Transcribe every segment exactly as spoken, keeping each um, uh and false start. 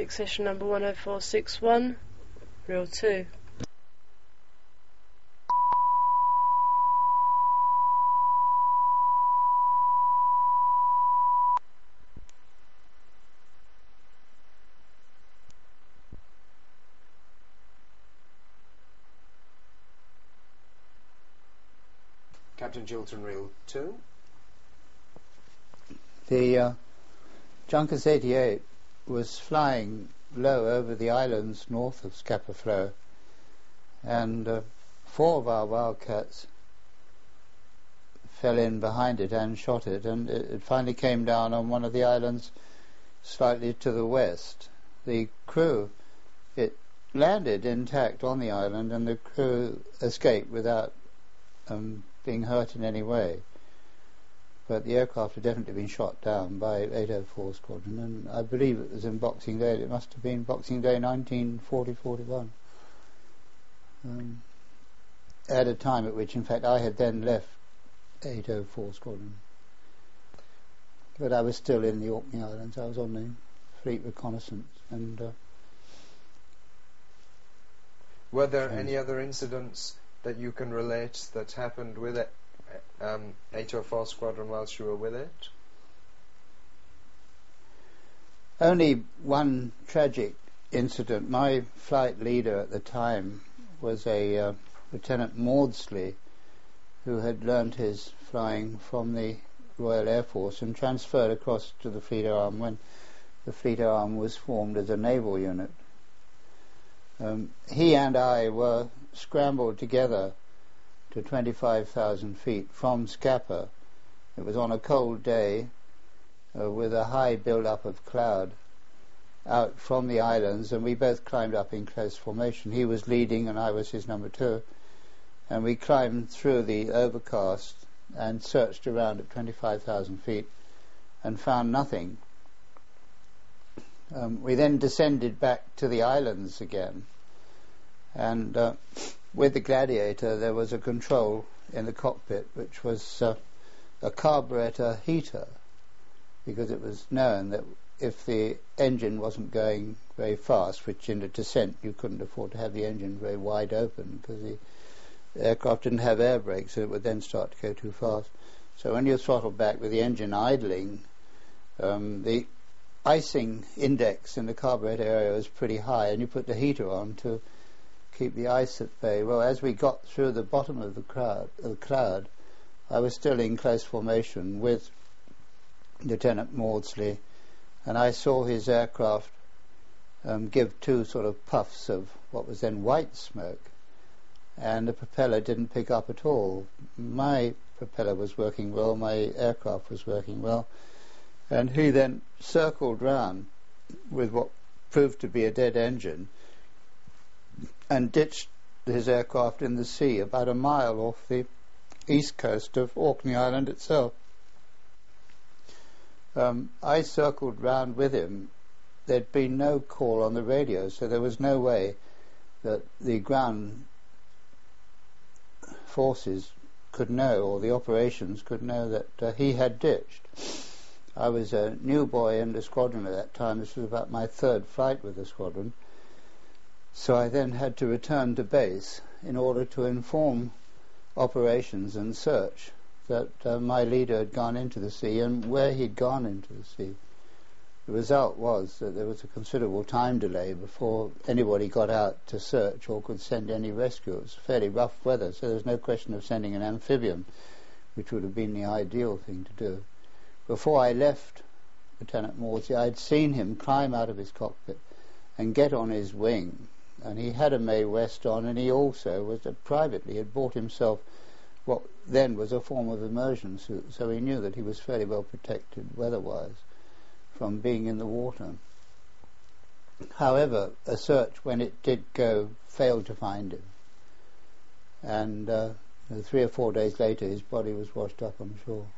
accession number one oh four six one, reel two. Captain Chiltern, reel two. The uh, Junkers eighty-eight was flying low over the islands north of Scapa Flow, and uh, four of our Wildcats fell in behind it and shot it, and it, it finally came down on one of the islands slightly to the west. The crew, it landed intact on the island, and the crew escaped without um, being hurt in any way. But the aircraft had definitely been shot down by eight oh four Squadron, and I believe it was in Boxing Day. It must have been Boxing Day nineteen forty forty-one. Um, at a time at which, in fact, I had then left eight oh four Squadron. But I was still in the Orkney Islands. I was on the fleet reconnaissance. And uh, were there any other incidents that you can relate that happened with it, um, eight oh four Squadron whilst you were with it? Only one tragic incident. My flight leader at the time was a uh, Lieutenant Maudsley, who had learnt his flying from the Royal Air Force and transferred across to the Fleet Air Arm when the Fleet Air Arm was formed as a naval unit. Um, he and I were scrambled together to twenty-five thousand feet from Scapa. It was on a cold day uh, with a high build-up of cloud out from the islands, and we both climbed up in close formation. He was leading and I was his number two, and we climbed through the overcast and searched around at twenty-five thousand feet and found nothing. Um, we then descended back to the islands again, and uh, with the Gladiator there was a control in the cockpit which was uh, a carburetor heater, because it was known that if the engine wasn't going very fast, which in a descent you couldn't afford to have the engine very wide open because the aircraft didn't have air brakes, so it would then start to go too fast. So when you throttle back with the engine idling, um, the icing index in the carburetor area was pretty high, and you put the heater on to keep the ice at bay. Well, as we got through the bottom of the cloud, uh, the cloud, I was still in close formation with Lieutenant Maudsley, and I saw his aircraft um, give two sort of puffs of what was then white smoke, and the propeller didn't pick up at all. My propeller was working well, my aircraft was working well, and he then circled round with what proved to be a dead engine and ditched his aircraft in the sea about a mile off the east coast of Orkney Island itself. Um, I circled round with him. There'd been no call on the radio, so there was no way that the ground forces could know, or the operations could know, that uh, he had ditched. I was a new boy in the squadron at that time. This was about my third flight with the squadron. So I then had to return to base in order to inform operations and search that uh, my leader had gone into the sea and where he'd gone into the sea. The result was that there was a considerable time delay before anybody got out to search or could send any rescue. It was fairly rough weather, so there was no question of sending an amphibian, which would have been the ideal thing to do. Before I left Lieutenant Maudsley, I'd seen him climb out of his cockpit and get on his wing, and he had a Mae West on, and he also was uh, privately had bought himself what then was a form of immersion suit, so he knew that he was fairly well protected weather-wise from being in the water. However, a search, when it did go, failed to find him, and uh, three or four days later his body was washed up on shore.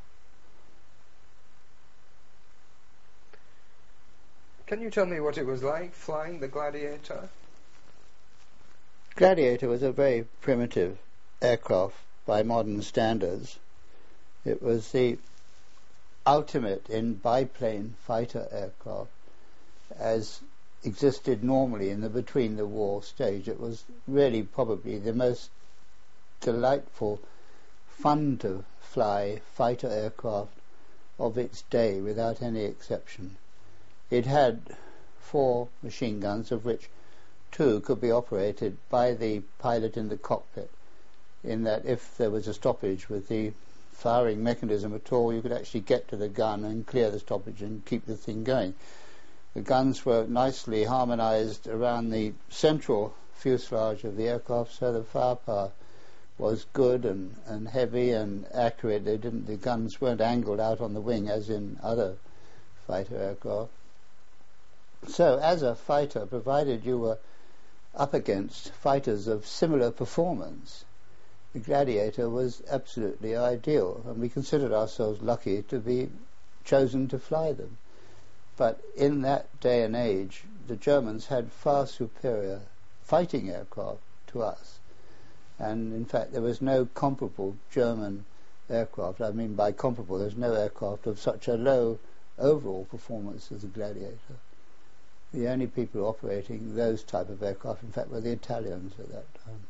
Can you tell me what it was like flying the Gladiator? Gladiator was a very primitive aircraft by modern standards. It was the ultimate in biplane fighter aircraft, as existed normally in the between the war stage. It was really probably the most delightful, fun to fly fighter aircraft of its day without any exception. It had four machine guns, of which two could be operated by the pilot in the cockpit, in that if there was a stoppage with the firing mechanism at all, you could actually get to the gun and clear the stoppage and keep the thing going. The guns were nicely harmonized around the central fuselage of the aircraft, so the firepower was good and, and heavy and accurate. They didn't, the guns weren't angled out on the wing as in other fighter aircraft. So as a fighter, provided you were up against fighters of similar performance, the Gladiator was absolutely ideal, and we considered ourselves lucky to be chosen to fly them. But in that day and age, the Germans had far superior fighting aircraft to us. And in fact, there was no comparable German aircraft. I mean, by comparable, there's no aircraft of such a low overall performance as the Gladiator. The only people operating those type of aircraft, in fact, were the Italians at that time.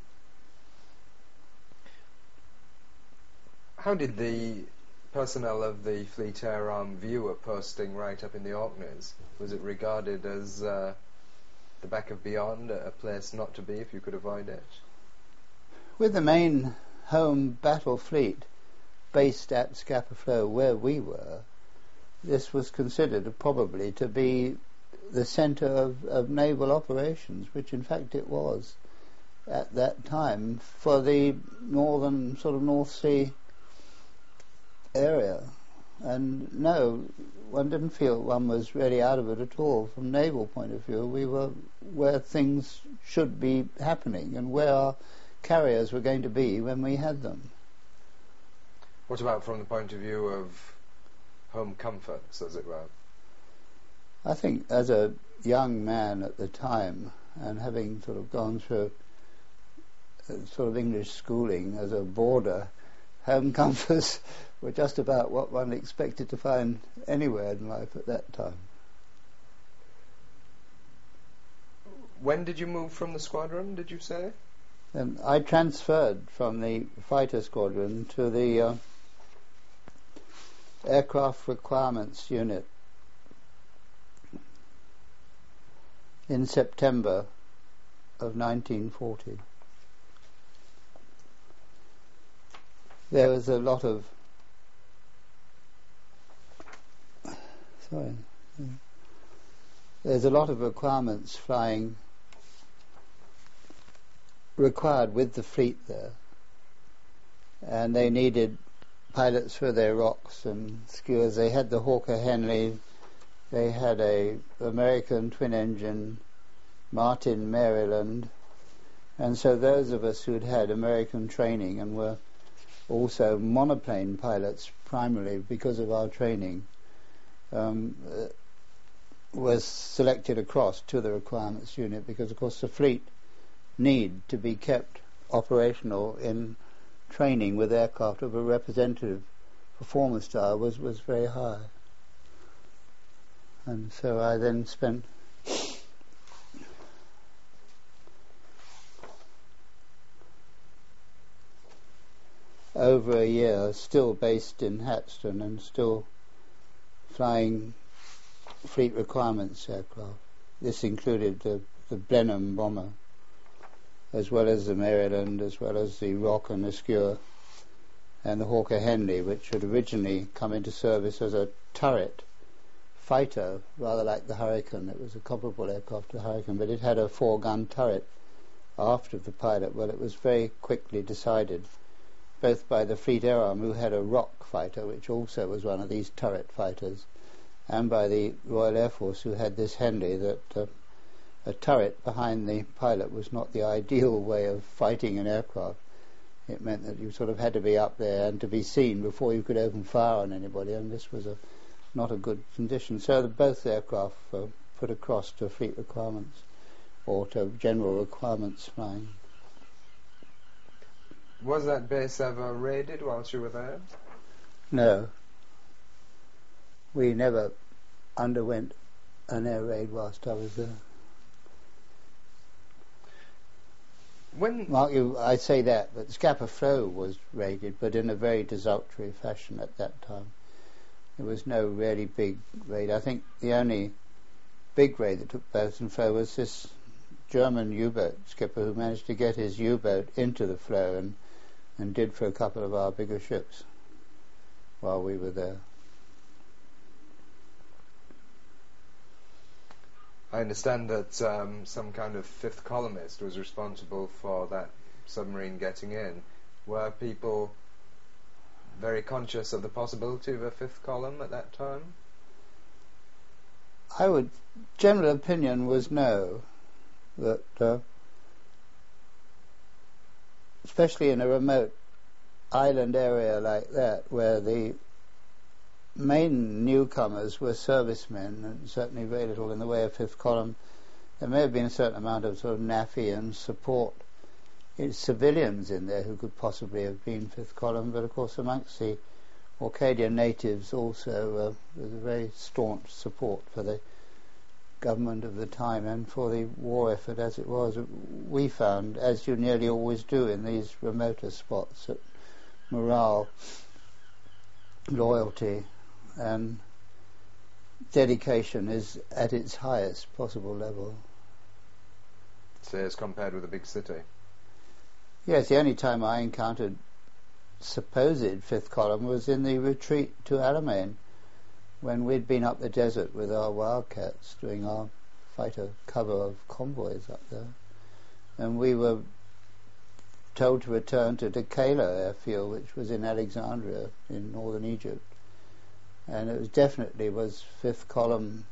How did the personnel of the Fleet Air Arm view a posting right up in the Orkneys? Was it regarded as uh, the back of beyond, a place not to be if you could avoid it? With the main home battle fleet based at Scapa Flow where we were, this was considered probably to be the centre of, of naval operations, which in fact it was at that time for the northern sort of North Sea area. And no, one didn't feel one was really out of it at all from naval point of view. We were where things should be happening and where our carriers were going to be when we had them. What about from the point of view of home comforts, as it were? I think as a young man at the time, and having sort of gone through sort of English schooling as a boarder, home comforts were just about what one expected to find anywhere in life at that time. When did you move from the squadron, did you say? Um, I transferred from the fighter squadron to the uh, aircraft requirements unit in September of nineteen forty. There was a lot of sorry there's a lot of requirements flying required with the fleet there, and they needed pilots for their rocks and skewers. They had the Hawker Henley, they had a American twin-engine Martin Maryland, and so those of us who'd had American training and were also monoplane pilots primarily because of our training um, uh, was selected across to the requirements unit, because of course the fleet need to be kept operational in training with aircraft of a representative performance style was, was very high. And so I then spent over a year still based in Hatstone and still flying fleet requirements aircraft. This included the, the Blenheim bomber, as well as the Maryland, as well as the Rock and the Skewer, and the Hawker Henley, which had originally come into service as a turret fighter, rather like the Hurricane. It was a comparable aircraft to the Hurricane, but it had a four-gun turret aft of the pilot. Well, it was very quickly decided, both by the Fleet Air Arm, who had a Rock fighter, which also was one of these turret fighters, and by the Royal Air Force, who had this Henley, that uh, a turret behind the pilot was not the ideal way of fighting an aircraft. It meant that you sort of had to be up there and to be seen before you could open fire on anybody, and this was a not a good condition. So the, both aircraft were put across to fleet requirements or to general requirements flying. Was that base ever raided whilst you were there? No. We never underwent an air raid whilst I was there. When Mark, you, I say that, but Scapa Flow was raided, but in a very desultory fashion at that time. There was no really big raid. I think the only big raid that took place in Flow was this German U-boat skipper who managed to get his U-boat into the Flow and, and did for a couple of our bigger ships while we were there. I understand that um, some kind of fifth columnist was responsible for that submarine getting in. Were people very conscious of the possibility of a fifth column at that time? I would, general opinion was no, that uh, especially in a remote island area like that, where the main newcomers were servicemen and certainly very little in the way of fifth column, there may have been a certain amount of sort of NAFI and support It's civilians in there who could possibly have been fifth column, but of course amongst the Orcadian natives also uh, there was a very staunch support for the government of the time and for the war effort as it was. We found, as you nearly always do in these remoter spots, that morale, loyalty and dedication is at its highest possible level. Say as compared with a big city. Yes, the only time I encountered supposed fifth column was in the retreat to Alamein, when we'd been up the desert with our Wildcats doing our fighter cover of convoys up there, and we were told to return to Decatur airfield, which was in Alexandria in northern Egypt, and it was definitely was fifth column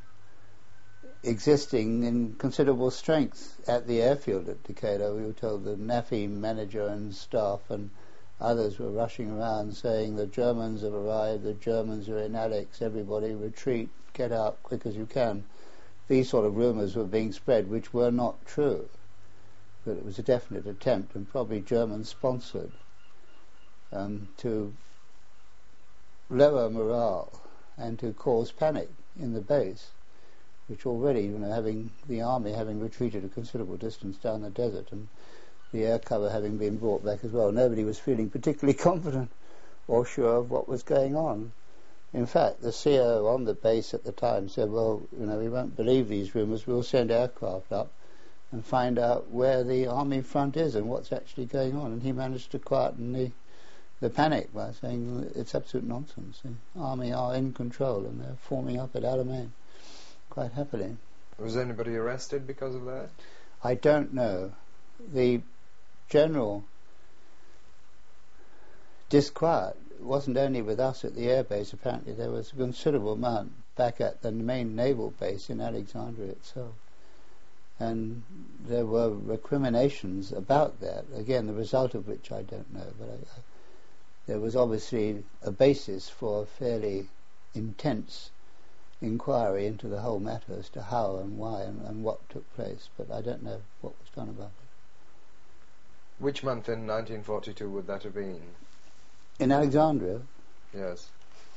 existing in considerable strength at the airfield at Decatur. We were told the NAFI manager and staff and others were rushing around saying the Germans have arrived, the Germans are in Alex, everybody retreat, get out quick as you can. These sort of rumours were being spread, which were not true, but it was a definite attempt, and probably German sponsored, um, to lower morale and to cause panic in the base, which already, you know, having the army having retreated a considerable distance down the desert and the air cover having been brought back as well, nobody was feeling particularly confident or sure of what was going on. In fact, the C O on the base at the time said, well, you know, we won't believe these rumours, we'll send aircraft up and find out where the army front is and what's actually going on. And he managed to quieten the, the panic by saying it's absolute nonsense. The army are in control and they're forming up at Alamein quite happily. Was anybody arrested because of that? I don't know. The general disquiet wasn't only with us at the airbase. Apparently there was a considerable amount back at the main naval base in Alexandria itself, and there were recriminations about that, again the result of which I don't know, but I, I, there was obviously a basis for a fairly intense inquiry into the whole matter as to how and why and, and what took place, but I don't know what was done about it. Which month in nineteen forty-two would that have been? In Alexandria? Yes.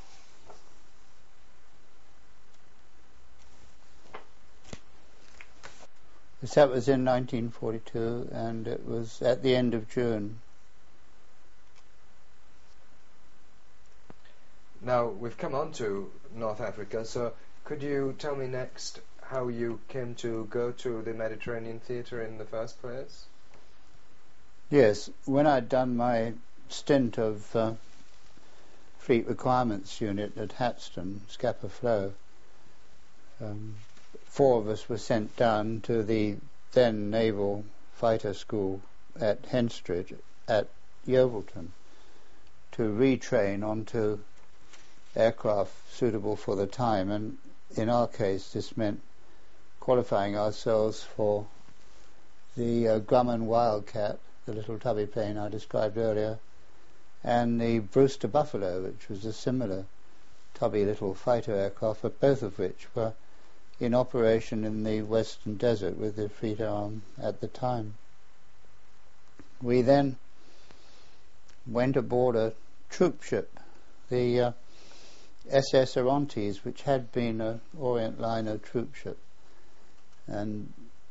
Yes, that was in nineteen forty-two, and it was at the end of June. Now, we've come on to North Africa, so could you tell me next how you came to go to the Mediterranean theatre in the first place? Yes, when I'd done my stint of uh, Fleet Requirements Unit at Hatston, Scapa Flow, um, four of us were sent down to the then Naval Fighter School at Henstridge at Yeovilton to retrain onto aircraft suitable for the time, and in our case this meant qualifying ourselves for the uh, Grumman Wildcat, the little tubby plane I described earlier, and the Brewster Buffalo, which was a similar tubby little fighter aircraft, but both of which were in operation in the Western Desert with the Fleet Arm at the time. We then went aboard a troop ship, the uh, S S Orontes, which had been a Orient Liner troop ship, and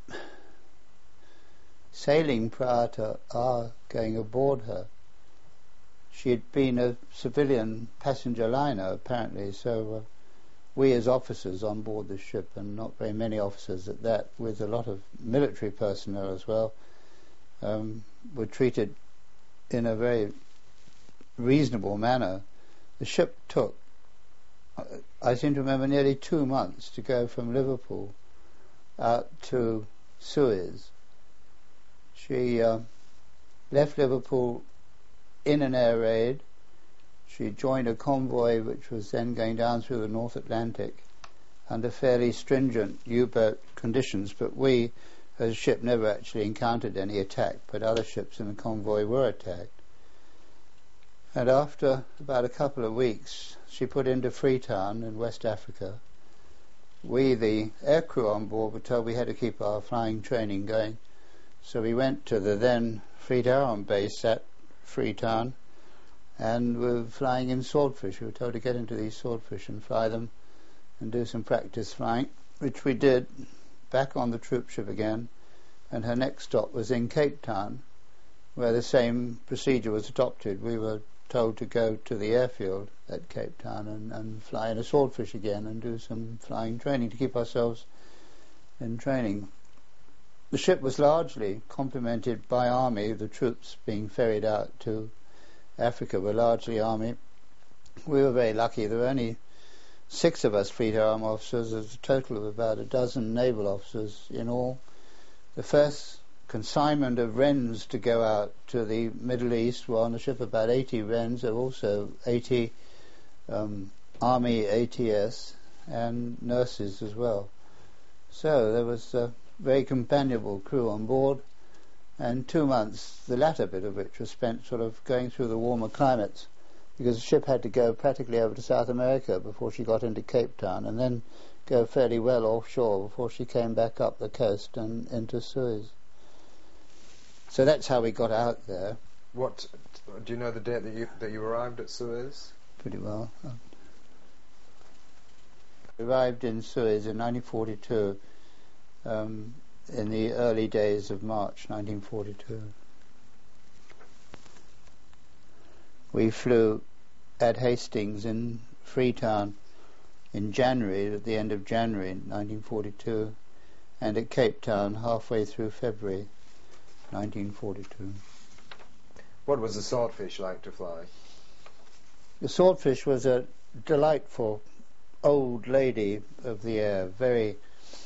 sailing prior to our going aboard her, she had been a civilian passenger liner apparently, so uh, we as officers on board the ship, and not very many officers at that, with a lot of military personnel as well, um, were treated in a very reasonable manner. The ship took, I seem to remember, nearly two months to go from Liverpool out to Suez. She uh, left Liverpool in an air raid. She joined a convoy which was then going down through the North Atlantic under fairly stringent U-boat conditions, but we as a ship never actually encountered any attack, but other ships in the convoy were attacked. And after about a couple of weeks she put into Freetown in West Africa. We, the aircrew on board, were told we had to keep our flying training going, so we went to the then Fleet Air Arm base at Freetown, and we were flying in Swordfish. We were told to get into these Swordfish and fly them and do some practice flying, which we did, back on the troop ship again, and her next stop was in Cape Town, where the same procedure was adopted. We were told to go to the airfield at Cape Town and, and fly in a Swordfish again and do some flying training to keep ourselves in training. The ship was largely complemented by Army. The troops being ferried out to Africa were largely Army. We were very lucky. There were only six of us Fleet Air Arm officers. There's a total of about a dozen naval officers in all. The first consignment of Wrens to go out to the Middle East were on the ship about eighty Wrens. There were also eighty um, Army A T S and nurses as well. So there was a very companionable crew on board, and two months, the latter bit of which was spent sort of going through the warmer climates, because the ship had to go practically over to South America before she got into Cape Town, and then go fairly well offshore before she came back up the coast and into Suez. So that's how we got out there. What do you know the date that you that you arrived at Suez? Pretty well. We arrived in Suez in nineteen forty-two, um, in the early days of March nineteen forty-two. We flew at Hastings in Freetown in January, at the end of January nineteen forty-two, and at Cape Town halfway through February nineteen forty-two. What was the Swordfish like to fly? The Swordfish was a delightful old lady of the air, very,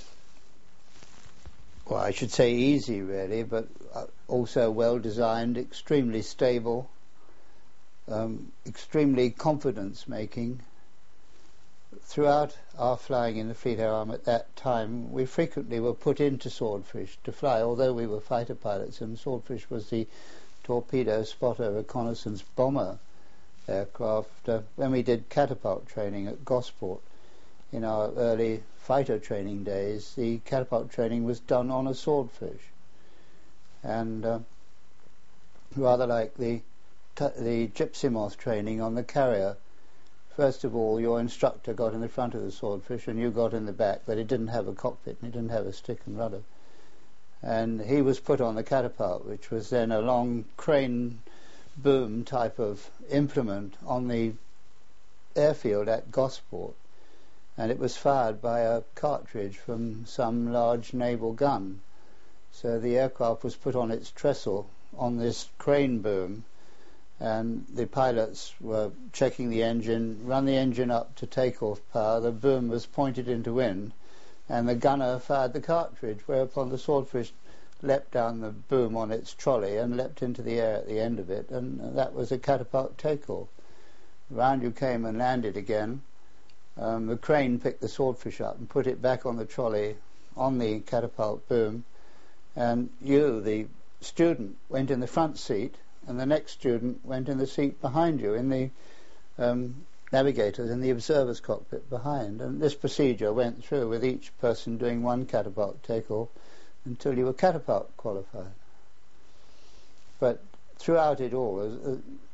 well, I should say easy really, but also well designed, extremely stable, um, extremely confidence making. Throughout our flying in the Fleet Air Arm at that time, we frequently were put into Swordfish to fly, although we were fighter pilots, and Swordfish was the torpedo spotter reconnaissance bomber aircraft. Uh, when we did catapult training at Gosport in our early fighter training days, the catapult training was done on a Swordfish, and uh, rather like the t- the Gypsy Moth training on the carrier. First of all, your instructor got in the front of the Swordfish and you got in the back, but it didn't have a cockpit and it didn't have a stick and rudder. And he was put on the catapult, which was then a long crane boom type of implement on the airfield at Gosport, and it was fired by a cartridge from some large naval gun. So the aircraft was put on its trestle on this crane boom, and the pilots were checking the engine, run the engine up to takeoff power, the boom was pointed into wind, and the gunner fired the cartridge, whereupon the Swordfish leapt down the boom on its trolley and leapt into the air at the end of it, and that was a catapult takeoff. Round you came and landed again. Um, the crane picked the Swordfish up and put it back on the trolley on the catapult boom, and you, the student, went in the front seat, and the next student went in the seat behind you, in the um, navigators, in the observer's cockpit behind. And this procedure went through with each person doing one catapult takeoff until you were catapult qualified. But throughout it all,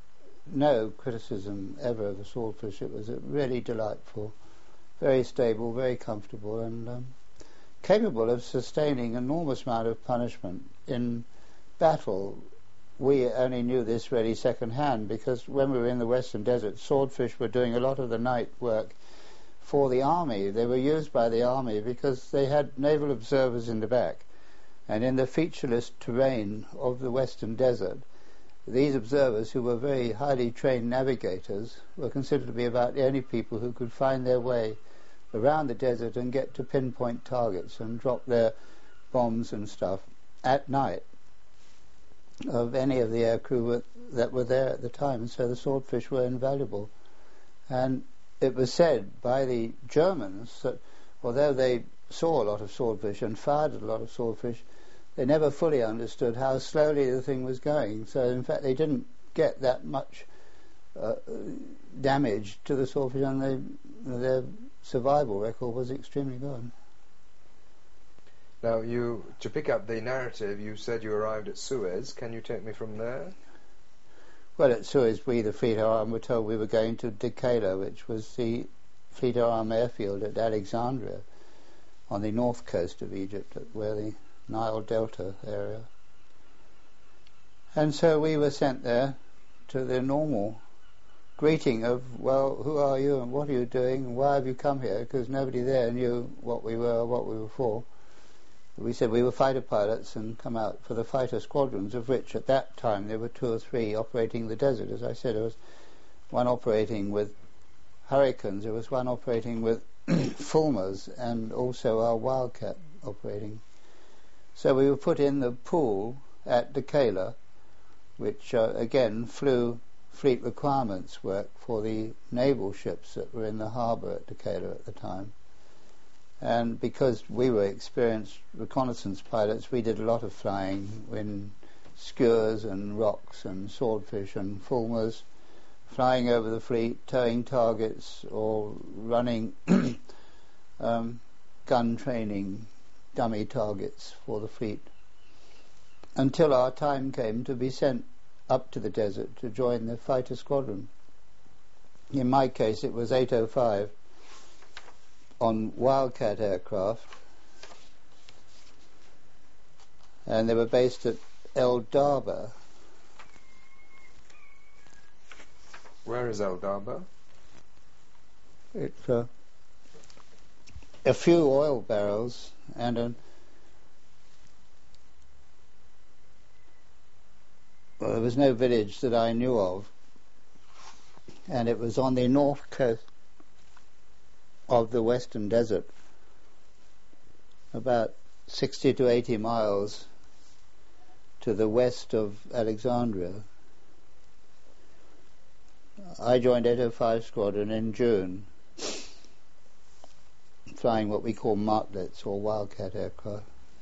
no criticism ever of the Swordfish. It was a really delightful, very stable, very comfortable, and um, capable of sustaining an enormous amount of punishment in battle. We only knew this really second hand because when we were in the Western Desert, Swordfish were doing a lot of the night work for the army. They were used by the army because they had naval observers in the back, and in the featureless terrain of the Western Desert, these observers, who were very highly trained navigators, were considered to be about the only people who could find their way around the desert and get to pinpoint targets and drop their bombs and stuff at night of any of the aircrew that were there at the time. And so the Swordfish were invaluable. And it was said by the Germans that although they saw a lot of swordfish and fired at a lot of swordfish, they never fully understood how slowly the thing was going. So in fact they didn't get that much uh, damage to the swordfish, and they, their survival record was extremely good. Now, you, to pick up the narrative, you said you arrived at Suez. Can you take me from there? Well, at Suez, we, the Fleet Arm, were told we were going to Decatur, which was the Fleet Arm airfield at Alexandria, on the north coast of Egypt, where the Nile Delta area. And so we were sent there to the normal greeting of, well, who are you and what are you doing and why have you come here? Because nobody there knew what we were or what we were for. We said we were fighter pilots and come out for the fighter squadrons, of which at that time there were two or three operating the desert. As I said, there was one operating with Hurricanes, there was one operating with Fulmars, and also our Wildcat operating. So we were put in the pool at Decatur, which uh, again flew fleet requirements work for the naval ships that were in the harbour at Decatur at the time. And because we were experienced reconnaissance pilots, we did a lot of flying in skewers and rocks and swordfish and fulmars, flying over the fleet, towing targets or running um, gun training dummy targets for the fleet, until our time came to be sent up to the desert to join the fighter squadron. In my case it was eight oh five on Wildcat aircraft, and they were based at El Daba. Where is El Daba? It's uh, a few oil barrels and a well, there was no village that I knew of, and it was on the north coast of the Western Desert, about sixty to eighty miles to the west of Alexandria. I joined eight oh five Squadron in June, flying what we call martlets or Wildcat aircraft.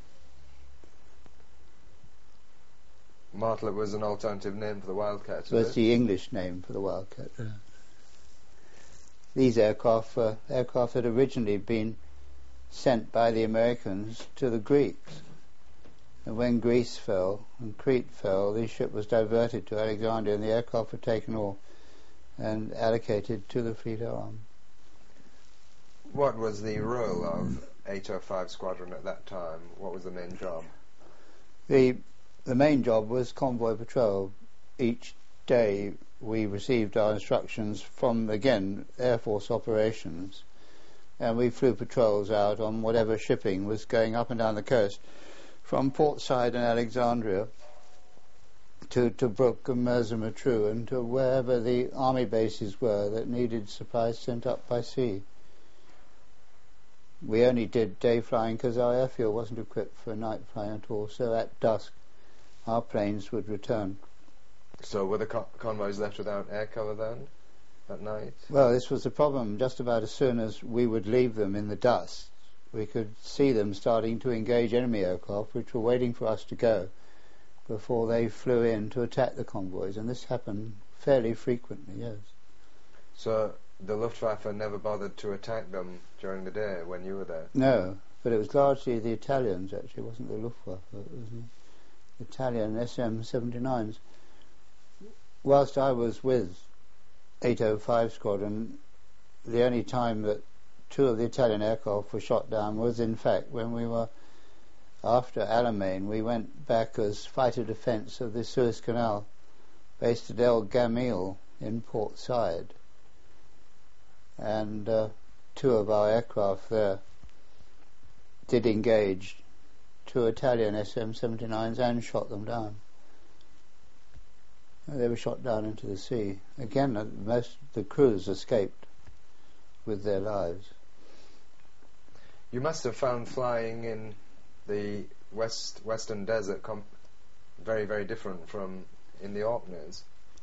Martlet was an alternative name for the Wildcat. So it's the English name for the Wildcat. Yeah. These aircraft were aircraft had originally been sent by the Americans to the Greeks. And when Greece fell and Crete fell, the ship was diverted to Alexandria and the aircraft were taken off and allocated to the Fleet Arm. What was the role of eight oh five Squadron at that time? What was the main job? The the main job was convoy patrol. Each day we received our instructions from, again, Air Force operations, and we flew patrols out on whatever shipping was going up and down the coast, from Port Said and Alexandria to Tobruk and Mersa Matruh, and to wherever the army bases were that needed supplies sent up by sea. We only did day flying because our airfield wasn't equipped for night flying at all, so at dusk our planes would return. So were the co- convoys left without air cover then, at night? Well, this was the problem. Just about as soon as we would leave them in the dust, we could see them starting to engage enemy aircraft, which were waiting for us to go before they flew in to attack the convoys, and this happened fairly frequently, yes. So the Luftwaffe never bothered to attack them during the day when you were there? No, but it was largely the Italians, actually. It wasn't the Luftwaffe, it was the Italian S M seventy-nines. whilst I was with eight oh five Squadron, the only time that two of the Italian aircraft were shot down was in fact when we were, after Alamein, we went back as fighter defence of the Suez Canal, based at El Gamil in Port Said. And uh, two of our aircraft there did engage two Italian S M seventy-nines and shot them down. They were shot down into the sea. Again, uh, most of the crews escaped with their lives. You must have found flying in the west western desert com- very, very different from in the Orkneys.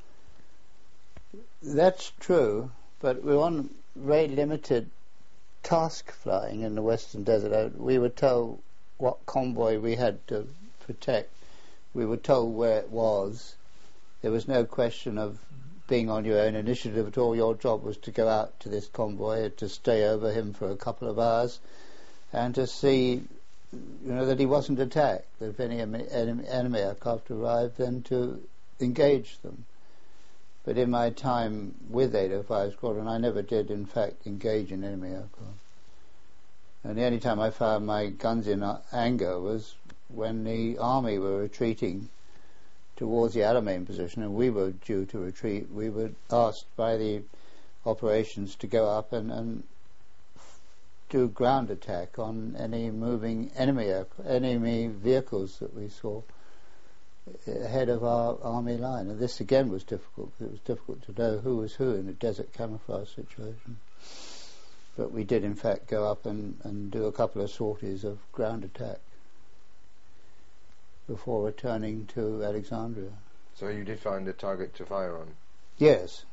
That's true, but we were on very limited task flying in the western desert. Uh, we were told what convoy we had to protect. We were told where it was. There was no question of being on your own initiative at all. Your job was to go out to this convoy, to stay over him for a couple of hours, and to see, you know, that he wasn't attacked. That if any enemy, enemy aircraft arrived, then to engage them. But in my time with eight oh five Squadron, I never did, in fact, engage in enemy aircraft. And the only time I found my guns in anger was when the army were retreating towards the Alamein position, and we were due to retreat. We were asked by the operations to go up and, and do ground attack on any moving enemy air, enemy vehicles that we saw ahead of our army line. And this again was difficult, because it was difficult to know who was who in a desert camouflage situation. But we did in fact go up and, and do a couple of sorties of ground attack before returning to Alexandria. So you did find a target to fire on? Yes.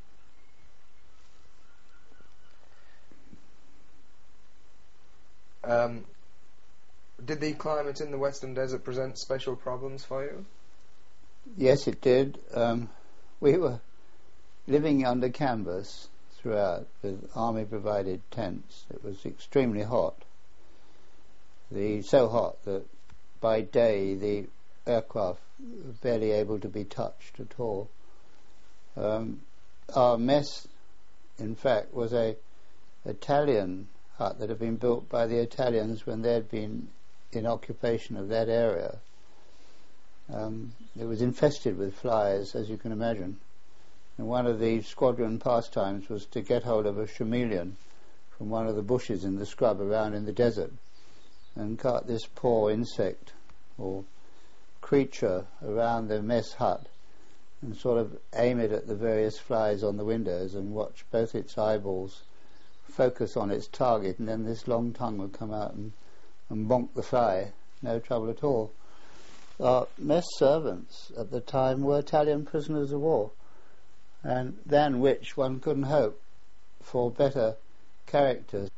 Um, did the climate in the Western Desert present special problems for you? Yes, it did. Um, we were living under canvas throughout with army-provided tents. It was extremely hot. The so hot that by day the aircraft were barely able to be touched at all. Um, our mess, in fact, was a Italian hut that had been built by the Italians when they had been in occupation of that area. Um, it was infested with flies, as you can imagine. And one of the squadron pastimes was to get hold of a chameleon from one of the bushes in the scrub around in the desert and cart this poor insect or creature around the mess hut and sort of aim it at the various flies on the windows and watch both its eyeballs focus on its target, and then this long tongue would come out and, and bonk the fly. No trouble at all. Our mess servants at the time were Italian prisoners of war, and than which one couldn't hope for better characters.